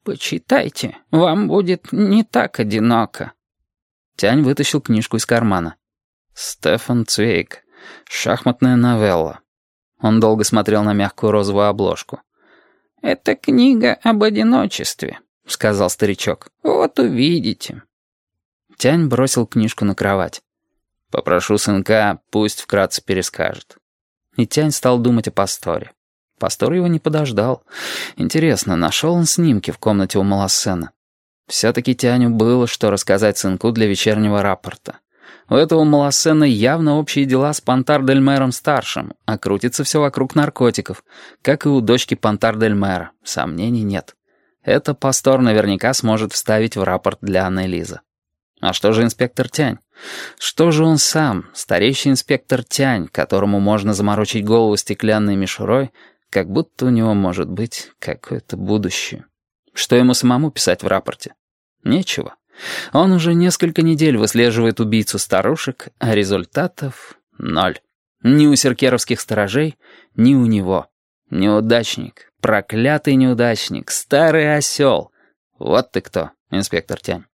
«Почитайте, вам будет не так одиноко». Тянь вытащил книжку из кармана. «Стефан Цвейг. Шахматная новелла». Он долго смотрел на мягкую розовую обложку. «Это книга об одиночестве», — сказал старичок. «Вот увидите». Тянь бросил книжку на кровать. «Попрошу сынка, пусть вкратце перескажет». И Тянь стал думать о Пасторе. Пастор его не подождал. Интересно, нашел он снимки в комнате у Малассена? Все-таки Тяню было что рассказать сынку для вечернего рапорта. У этого Малассена явно общие дела с Пантар-дель-Мэром-старшим, а крутится все вокруг наркотиков, как и у дочки Пантар-дель-Мэра, сомнений нет. Это Пастор наверняка сможет вставить в рапорт для Аннелизы. А что же инспектор Тянь? Что же он сам, старейший инспектор Тянь, которому можно заморочить голову стеклянной мишурой, как будто у него может быть какое-то будущее? Что ему самому писать в рапорте? Нечего. Он уже несколько недель выслеживает убийцу старушек, а результатов — ноль. Ни у серкеровских сторожей, ни у него. Неудачник, проклятый неудачник, старый осел. Вот ты кто, инспектор Тянь.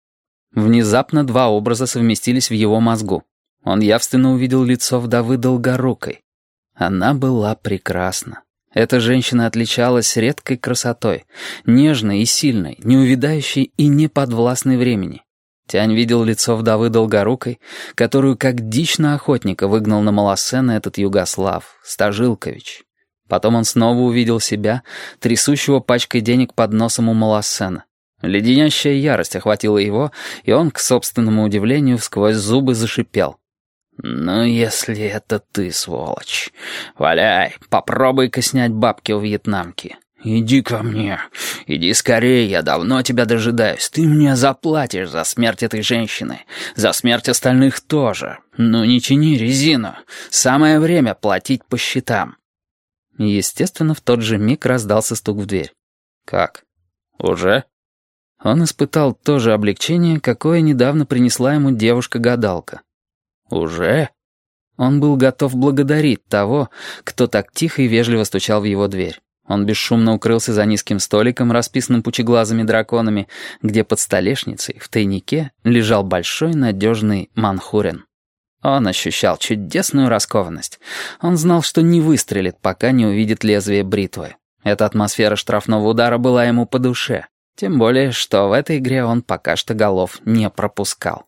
Внезапно два образа совместились в его мозгу. Он явственно увидел лицо вдовы Долгорукой. Она была прекрасна. Эта женщина отличалась редкой красотой, нежной и сильной, неувядающей и неподвластной времени. Тянь видел лицо вдовы Долгорукой, которую как дичь на охотника выгнал на Малассена этот Югослав, Стажилкович. Потом он снова увидел себя, трясущего пачкой денег под носом у Малассена. Леденящая ярость охватила его, и он, к собственному удивлению, сквозь зубы зашипел. «Ну, если это ты, сволочь, валяй, попробуй-ка снять бабки у вьетнамки. Иди ко мне, иди скорее, я давно тебя дожидаюсь. Ты мне заплатишь за смерть этой женщины, за смерть остальных тоже. Ну, не тяни резину, самое время платить по счетам». Естественно, в тот же миг раздался стук в дверь. «Как? Уже?» Он испытал то же облегчение, какое недавно принесла ему девушка-гадалка. «Уже?» Он был готов благодарить того, кто так тихо и вежливо стучал в его дверь. Он бесшумно укрылся за низким столиком, расписанным пучеглазыми драконами, где под столешницей, в тайнике, лежал большой надежный манхурен. Он ощущал чудесную раскованность. Он знал, что не выстрелит, пока не увидит лезвие бритвы. Эта атмосфера штрафного удара была ему по душе. Тем более, что в этой игре он пока что голов не пропускал.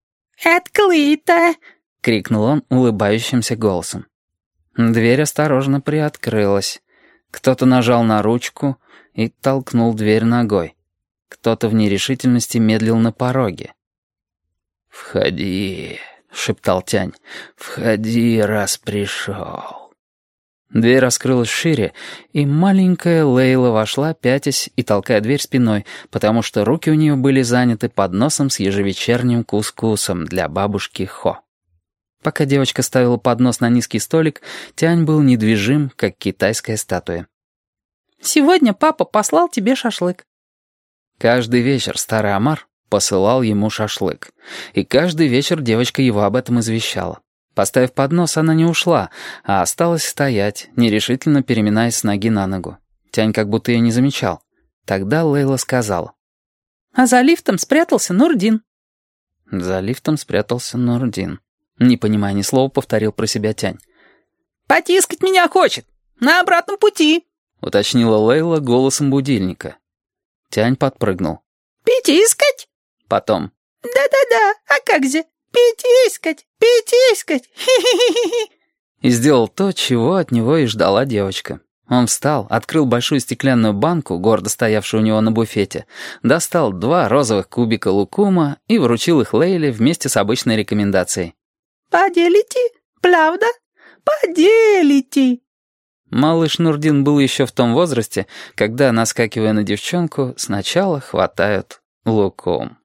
«Открыто!» — крикнул он улыбающимся голосом. Дверь осторожно приоткрылась. Кто-то нажал на ручку и толкнул дверь ногой. Кто-то в нерешительности медлил на пороге. «Входи», — шептал Тянь, — «входи, раз пришел». Дверь раскрылась шире, и маленькая Лейла вошла, пятясь и толкая дверь спиной, потому что руки у нее были заняты подносом с ежевечерним кускусом для бабушки Хо. Пока девочка ставила поднос на низкий столик, Тянь был недвижим, как китайская статуя. «Сегодня папа послал тебе шашлык». Каждый вечер старый Омар посылал ему шашлык, и каждый вечер девочка его об этом извещала. Поставив поднос, она не ушла, а осталась стоять, нерешительно переминаясь с ноги на ногу. Тянь как будто ее не замечал. Тогда Лейла сказала. «А за лифтом спрятался Нурдин». За лифтом спрятался Нурдин. Не понимая ни слова, повторил про себя Тянь. «Потискать меня хочет! На обратном пути!» — уточнила Лейла голосом будильника. Тянь подпрыгнул. «Пятискать?» Потом. «Да-да-да, а как же? Пятискать, пятискать, хи-хи-хи-хи!» И сделал то, чего от него и ждала девочка. Он встал, открыл большую стеклянную банку, гордо стоявшую у него на буфете, достал 2 розовых кубика лукума и вручил их Лейле вместе с обычной рекомендацией. «Поделите, правда? Поделите!» Малыш Нурдин был еще в том возрасте, когда, наскакивая на девчонку, сначала хватают лукум.